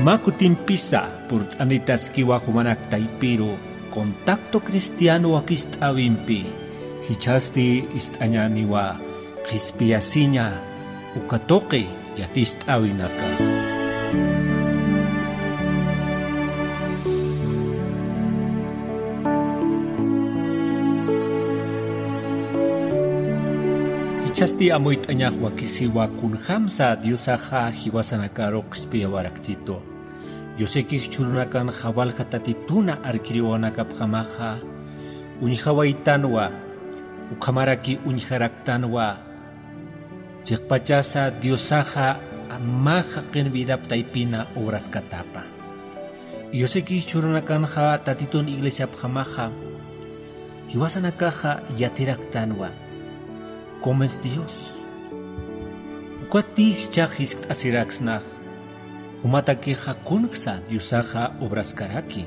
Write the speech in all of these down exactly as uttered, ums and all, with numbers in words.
Makutimpisa por anitas kiwa humanak taipiro contacto cristiano akist awimpi hichasti istanyaniwa kispiasinya ukatoke yatist awinaka. Hichasti amoit anyahwa kisiwa kun hamsa diosaha hiwasanakaro kispia warakchito. Yoseki churunakan jawal hatatituna arkiriwanakap hamaha unihawaitanwa ukamaraki uniharaktanwa Chikpachasa diosaha maha qinvidap taipina obras katapa. Yoseki churunakan ha tatitun iglesia hamaha hiwasanakaha yatiraktanwa comes Dios. Ukwati chahis asiraksnah Humatake kunxa diosaha obras karaki.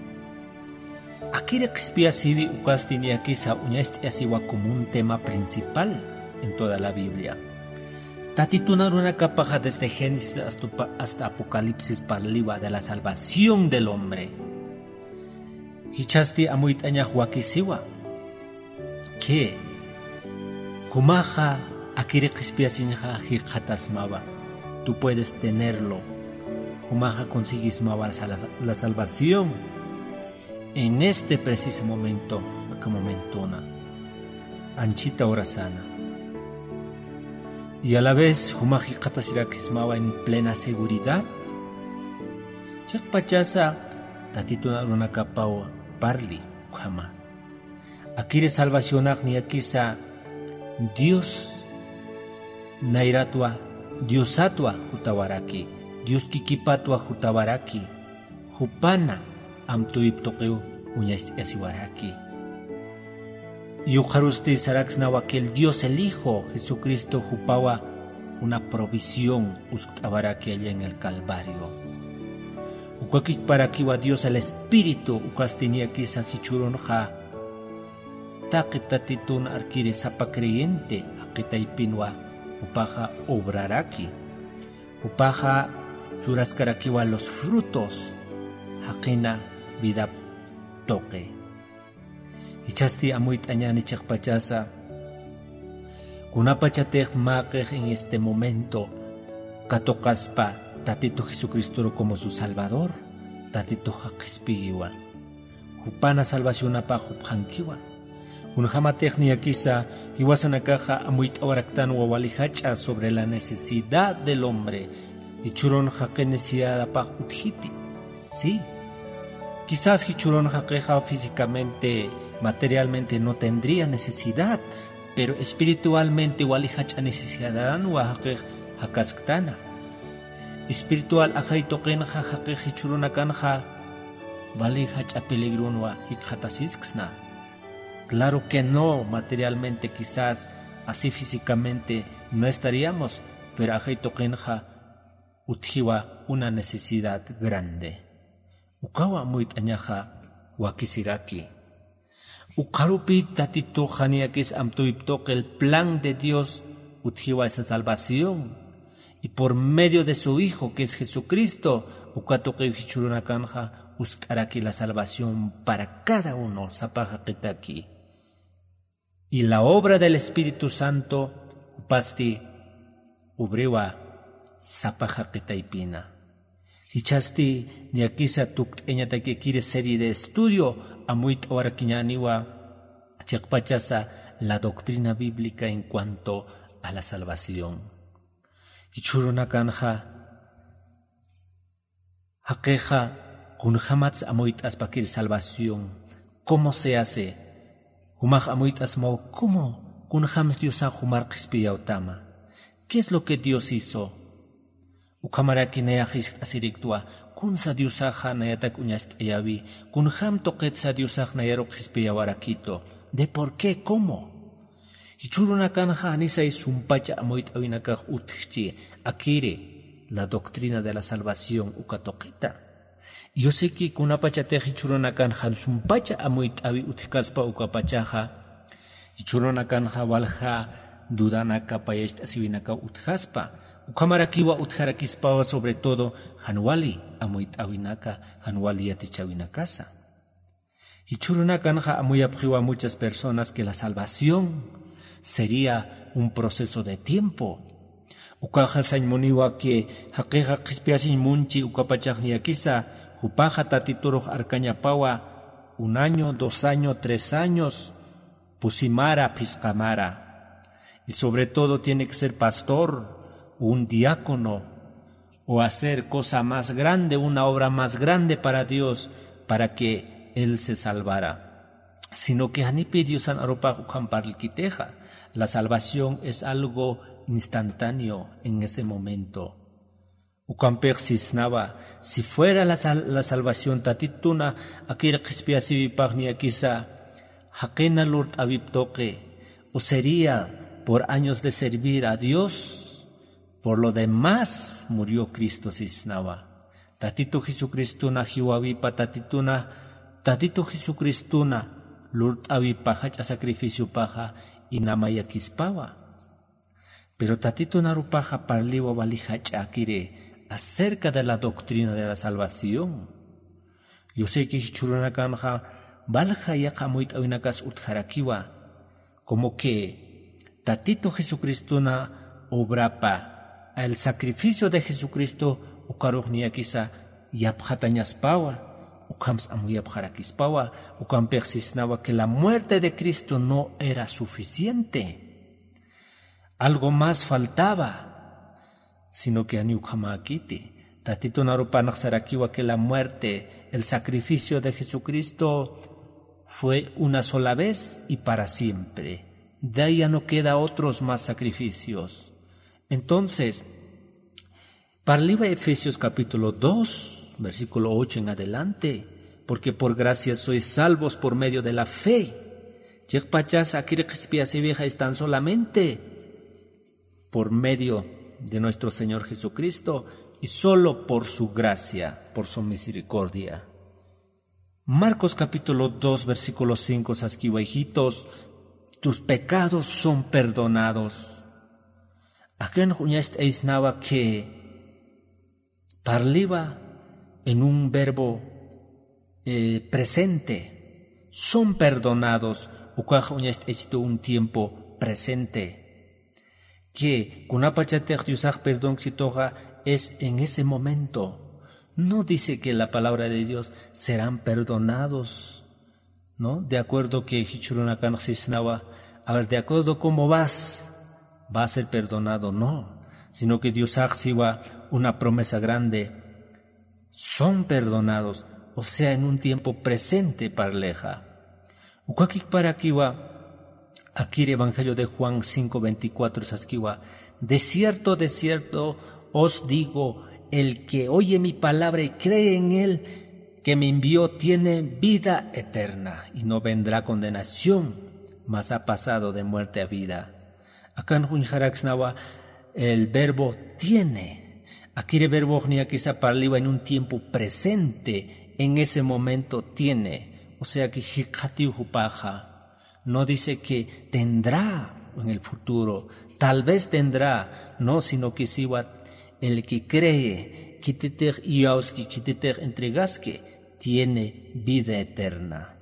Akire qispia sivi ukastiniakisa uñaesti asiwa como un tema principal en toda la Biblia. Tatituna runakapaja desde Génesis hasta, hasta Apocalipsis parliba de la salvación del hombre. Hichasti amuit añahuakisiwa. Que humaja akire qispia sinja hiqatasmaba. Tú puedes tenerlo. Humaja consiguis la salvación en este preciso momento, que momentona, anchita orasana. Y a la vez, Humaji Katasirakismaba en plena seguridad. Chakpachasa, tatituna runakapao parli, Hama. Akire salvación ni akisa Dios nairatua, Diosatua utawaraki. Dios kikipatwa hutabaraki, hupana amtuiptoqeu uñaist asiwaraki. Yuqarusti saraksnawa que el Dios el Hijo Jesucristo hupawa una provisión usktabaraki allá en el Calvario. Ukwakik parakiwa Dios el Espíritu ukastiniaki sahichuronja taqitatitun arkiri sapa creyente aqitaipinwa upaja obraraki. Upaja Churaskarakiwa los frutos haqina vida toque. Ichasti amuit añani chakpachasa kunapachatej maqej en este momento katokaspa tatito Jesucristo como su Salvador tatito haqispigiwa hupana salvación apa huphankiwa kunhamatej niakisa iwasanakaja amuit awaraktan wawalihacha sobre la necesidad del hombre y churon jaque necesidad apaj utjiti. Sí, quizás hichuron jaqueja físicamente, materialmente no tendría necesidad, pero espiritualmente wali hacha necesidad wa jaque hakasktana. Espiritual ajay toquen ja jaque hichuron akanja wali hacha peligron wa hikhatasiskna. Claro que no, materialmente quizás, así físicamente no estaríamos, pero ajay toquen ja utjiwa una necesidad grande. Ukawa muit añaja wakisiraki. Ukarupi tatito janiakis amtuiptok el plan de Dios utjiwa esa salvación. Y por medio de su Hijo que es Jesucristo, ukatoke hichurunakanja uskaraki la salvación para cada uno sapaja kitaki. Y la obra del Espíritu Santo upasti ubriwa sapaja kitaipina. Hichasti niakisa tukteñata que quiere serie de estudio amuit orakiñaniwa chakpachasa la doctrina bíblica en cuanto a la salvación. Hichurunakanja hakeja kunhamats amuit aspakir salvación. ¿Cómo se hace? Humaj amuit asmo ¿cómo kunhams diosa humar qispiyautama? ¿Qué es lo que Dios hizo? Ukamaraki nayahis asiriktua, kunsa diosaja nayatak uñast eyavi, kunham toqetsa diosaj nayarok hispiyawarakito. ¿De por qué? ¿Cómo? Hichurunakanja anisay sumpacha amoit awinakaj utchi, akire, la doctrina de la salvación ukatoqita. Yo sé que kunapachate hichurunakanja sumpacha amoit awi utkaspa ukapachaja, hichurunakanja walja dudanaka payest asivinaka uthaspa Ukamarakiwa utjarakispawa sobre todo hanwali amuit awinaka, hanwali yatichawinakasa. Y churunakanja amuyapjiwa muchas personas que la salvación sería un proceso de tiempo. Ukaja sañmuniwa que hakeja qispiasin munchi ukapachajniakisa, upaja tatituruj arcañapawa un año, dos años, tres años, pusimara, piscamara. Y sobre todo tiene que ser pastor, un diácono, o hacer cosa más grande, una obra más grande para Dios, para que él se salvara. Sino que hanipidiusan aropa ukamparlkiteja. La salvación es algo instantáneo en ese momento. Ukampej sisnava, si fuera la, sal, la salvación tatituna, akir qispiasivipagni akisa, haqena lurt aviptoque, o sería por años de servir a Dios. Por lo demás murió Cristo sisnava. Tatito Jesucristuna hiwavipa tatituna, tatito Jesucristuna lurt avipaja a sacrificio paja y namayakispawa. Pero tatito narupaja parliwa valihachakire acerca de la doctrina de la salvación. Yo sé que hichurunakanja valja yakamuit awinakas utharakiwa, como que tatito Jesucristuna obrapa. El sacrificio de Jesucristo ukarujniakisa yapjatañaspawa, ukams amuyapjarakispawa, ukampexisnawa que la muerte de Cristo no era suficiente. Algo más faltaba, sino que aniukamakiti. Tatito narupanajsarakiwa que la muerte, el sacrificio de Jesucristo fue una sola vez y para siempre. De ahí ya no queda otros más sacrificios. Entonces, parliba Efesios capítulo dos, versículo ocho en adelante, porque por gracia sois salvos por medio de la fe. Yekpachas akirikspiasiveja es tan solamente por medio de nuestro Señor Jesucristo y solo por su gracia, por su misericordia. Marcos capítulo dos, versículo cinco, sasquiwa hijitos, tus pecados son perdonados. Aquel juñast eisnaba que parliba en un verbo eh, presente, son perdonados, uka juñast esto un tiempo presente, que kunapachatech yusach perdón sitoja es en ese momento. No dice que la palabra de Dios serán perdonados, ¿no? De acuerdo que hichurunakan sisnawa, a ver, de acuerdo cómo vas, va a ser perdonado, no, sino que Dios haga una promesa grande, son perdonados, o sea, en un tiempo presente parleja. Ukakik para kiwa, aquí el Evangelio de Juan cinco veinticuatro saskiwa, de cierto, de cierto os digo, el que oye mi palabra y cree en él que me envió tiene vida eterna y no vendrá condenación, mas ha pasado de muerte a vida. Acá en Junjaraxnawa el verbo tiene. Aquí el verbo quizá parliba en un tiempo presente, en ese momento tiene. O sea que Hikati Hupaja no dice que tendrá en el futuro, tal vez tendrá, no, sino que siwa el que cree, kititer iauski, kititer entregaske, tiene vida eterna.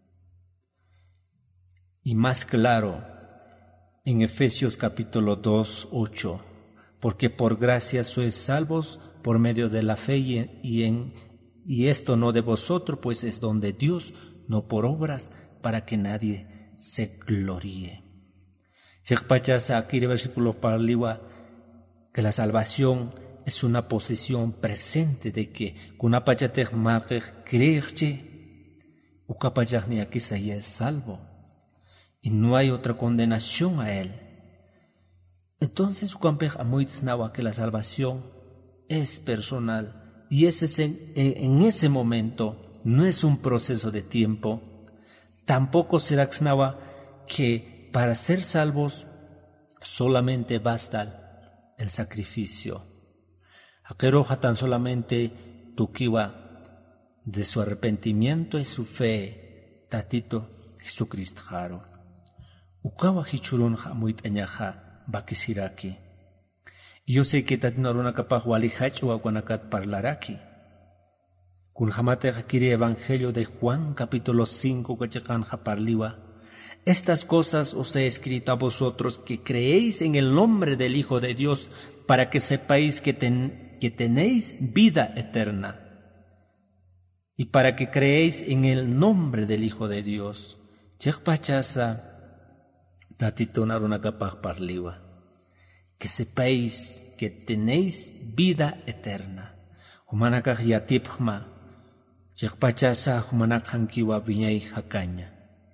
Y más claro, en Efesios capítulo dos, ocho, porque por gracia sois salvos por medio de la fe y, en, y esto no de vosotros, pues es don de Dios, no por obras, para que nadie se gloríe. Shekpachasa aquí el versículo parliwa que la salvación es una posición presente de que kunapachatech maqech creerche ukapachachni aquí se es salvo. Y no hay otra condenación a él. Entonces, que la salvación es personal y ese, en ese momento no es un proceso de tiempo. Tampoco será que para ser salvos solamente basta el sacrificio. Aqueroja tan solamente tukiwa de su arrepentimiento y su fe, tatito Jesucristo jaro. Ukawa hichurun hamuit añaja bakisiraki. Yo sé que tatino aruna kapaj wali hachwa guanakat parlaraki. Kun jamate hakiri Evangelio de Juan capítulo cinco kachakanja parliwa. Estas cosas os he escrito a vosotros que creéis en el nombre del Hijo de Dios para que sepáis que, ten, que tenéis vida eterna. Y para que creéis en el nombre del Hijo de Dios. Chekpachasa tatito naruna kapaj parliwa. Que sepáis que tenéis vida eterna. Humanakaj yatipjma. Chekpachasa humanak hankiwa viñay hakaña.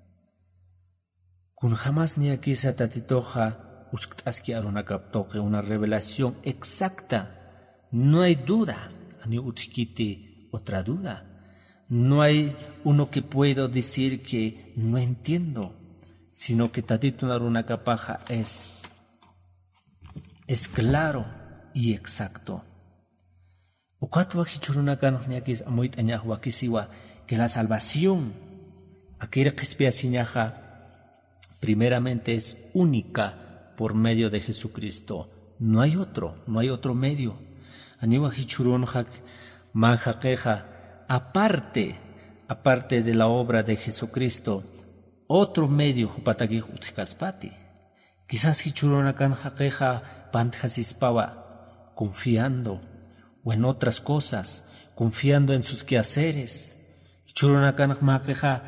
Kun jamás ni aquí sa tatitoja usktaski arunakaptoque una revelación exacta. No hay duda, ni utkiti otra duda. No hay uno que puedo decir que no entiendo, sino que tatito arunakapaja es, es claro y exacto. Ukatwa hichurunakan niakis amuit añahua kisiwa que la salvación akira kispiasiñaja primeramente es única por medio de Jesucristo. No hay otro, no hay otro medio. Aniwa hichurunjak majaqueja, aparte, aparte de la obra de Jesucristo, otro medio hupataki utikaspati. Quizás hichurunakan jaqueja pantjasispawa, confiando, o en otras cosas, confiando en sus quehaceres. Hichurunakan maqueja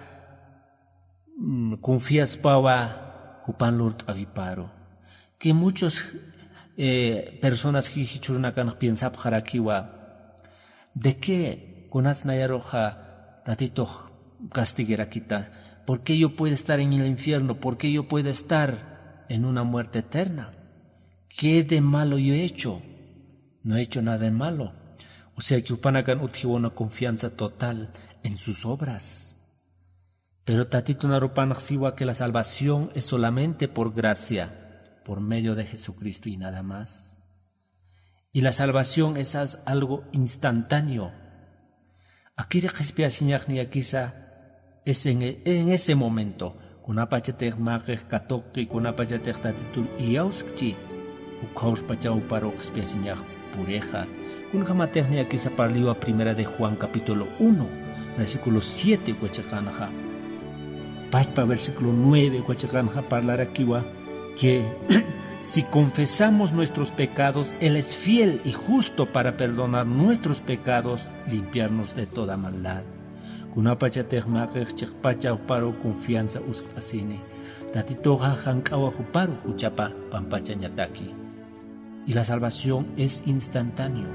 confías pawa hupan lurt aviparo que muchos eh, personas hichichurunakan piensan jarakiwa de qué conaz nayaroja tatito castiguera quita, ¿por qué yo puedo estar en el infierno? ¿Por qué yo puedo estar en una muerte eterna? ¿Qué de malo yo he hecho? No he hecho nada de malo. O sea que upanakan utjiwa una confianza total en sus obras. Pero tatito narupanajsiwa que la salvación es solamente por gracia, por medio de Jesucristo y nada más. Y la salvación es algo instantáneo. Akira kispiasiñajni akisa es en, en ese momento. Kunapachatej maqej katoqi, kunapachatej tatitur iauskchi, ukauspachau paro kispiasiñaj pureja. Kunjamatejni akisa parliwa primera de Juan capítulo uno, versículo siete huachakanaja. Pachpa versículo nueve, Huachacanja parlará kiwa, que si confesamos nuestros pecados, Él es fiel y justo para perdonar nuestros pecados, limpiarnos de toda maldad. Kunapachatej maqej chekpacha paro confianza ustasine. Tatitoja hankawa paro huchapa pampacha ñataki. Y la salvación es instantáneo.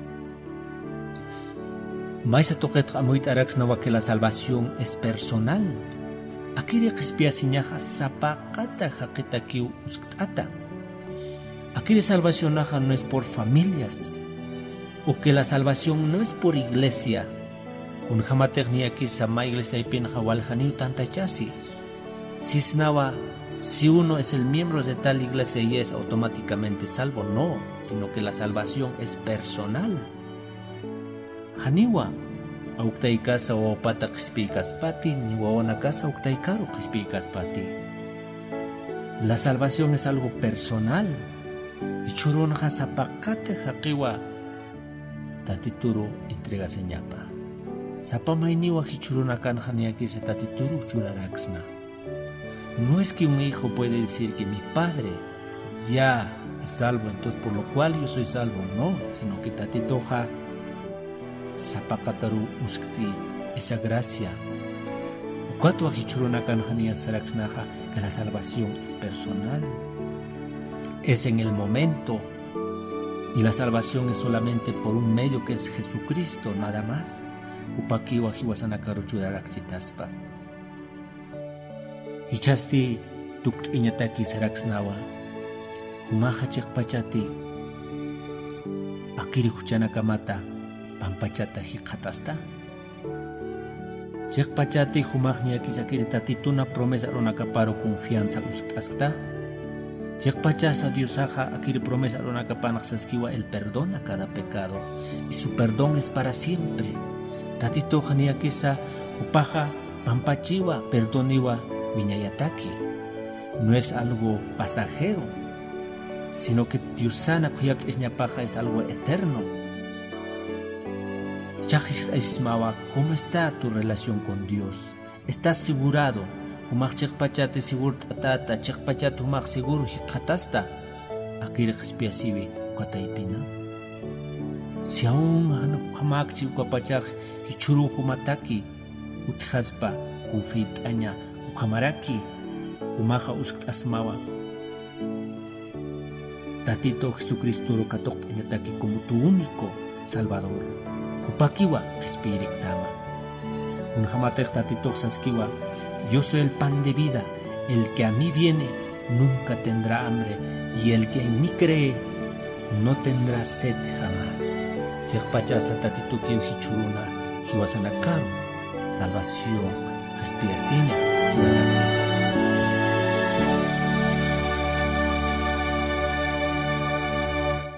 Maisa toquet amuit arax nawa que la salvación es personal. Akiri qispiasiñaja sapaqata haqitakiw usktata. Akiri salvacionaja no es por familias, o que la salvación no es por iglesia. Un jamategni aquí sama iglesia ipinja waljaniu tantachasi. Cisnawa, si uno es el miembro de tal iglesia y es automáticamente salvo, no, sino que la salvación es personal. Haniwa. Auktay casa o pata kispikas pati, ni wawana casa auktay karo kispikas pati. La salvación es algo personal. Y churunja zapacate jaquiwa. Tatituru entrega señapa. Zapamainiwa hichuruna kanjaniaki se tatituru churaraxna. No es que un hijo puede decir que mi padre ya es salvo, entonces por lo cual yo soy salvo. No, sino que tatitoja Zapakataru uskti esa gracia. Cuatro ajichuruna kanjania saraxnaja que la salvación es personal, es en el momento, y la salvación es solamente por un medio que es Jesucristo, nada más. Upakiwa hiwasanakaru churaraxitaspa. Hichasti tukt iñataki saraxnawa. Humaja chekpachati. Akiri huchanakamata. Pampachata hikatasta. Chekpachati humagnia kisakirita tituna promesa ronakaparo confianza uskasta. Chekpachasa Diosaja akiri promesa ronakapanaxaskiwa el perdón a cada pecado y su perdón es para siempre. Tatito janiakisa upaja pampachiwa perdoniwa viñayataki. No es algo pasajero, sino que Diosana kuyak isñapaja es algo eterno. Chajis ismawa, ¿cómo está tu relación con Dios? ¿Estás asegurado? Humaq chiqpachate seguro tatata, chiqpachate humaq seguro hiqatasta. Akiri qispiasiwi kwataipina. Si aún hamakchi ukapachaq hichuru humataki, utjaspa ufitaña ukamaraki, umaja uskt asmawa. Tatito Jesucristo rokatoqt'añataki como tu único Salvador. Upakiwa qhispiriktama. Unhamatej tatito saskiwa, yo soy el pan de vida, el que a mí viene nunca tendrá hambre, y el que en mí cree no tendrá sed jamás. Chiqpachasa tatito kiw hichuruna, hiwasanakaru, salvación, qhispiyasiña, churanakiman.